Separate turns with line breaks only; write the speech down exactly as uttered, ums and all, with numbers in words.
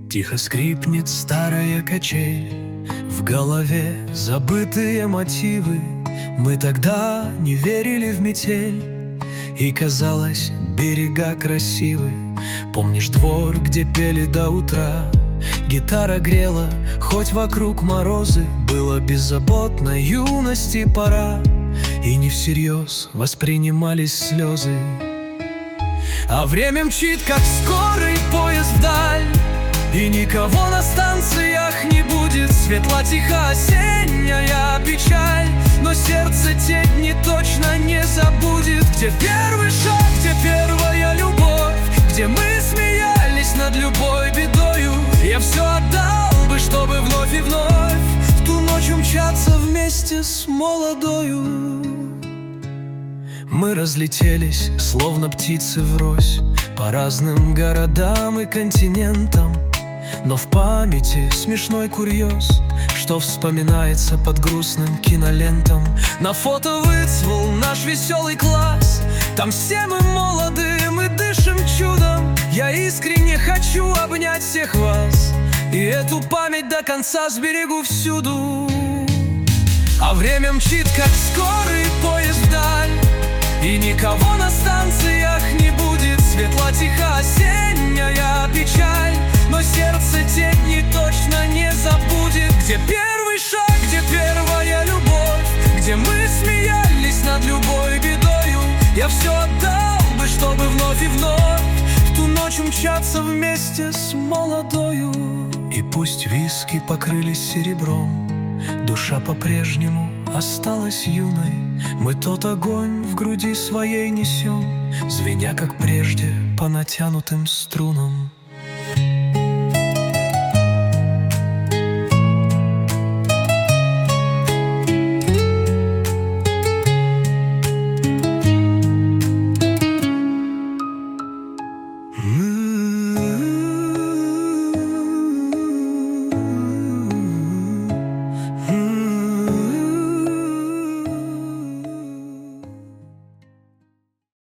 Тихо скрипнет старая качель, в голове забытые мотивы. Мы тогда не верили в метель, и казалось, берега красивы. Помнишь двор, где пели до утра? Гитара грела, хоть вокруг морозы. Было беззаботно, юности пора, и не всерьез воспринимались слезы. А время мчит, как скорый поезд вдаль, и никого на станциях не будет. Светла тиха осенняя печаль, но сердце те дни точно не забудет. Где первый шаг, где первая любовь, где мы смеялись над любой бедою. Я все отдал бы, чтобы вновь и вновь в ту ночь умчаться вместе с молодою. Мы разлетелись, словно птицы врозь, по разным городам и континентам. Но в памяти смешной курьез, что вспоминается под грустным кинолентом. На фото выцвел наш веселый класс, там все мы молоды, мы дышим чудом. Я искренне хочу обнять всех вас, и эту память до конца сберегу всюду. А время мчит, как скорый поезд вдаль, и никого на станциях не будет. Светла тиха осенняя печаль, но сердце те дни точно не забудет. Где первый шаг, где первая любовь, где мы смеялись над любой бедою. Я все отдал бы, чтобы вновь и вновь в ту ночь умчаться вместе с молодою. И пусть виски покрылись серебром, душа по-прежнему осталась юной. Мы тот огонь в груди своей несем, звеня, как прежде, по натянутым струнам.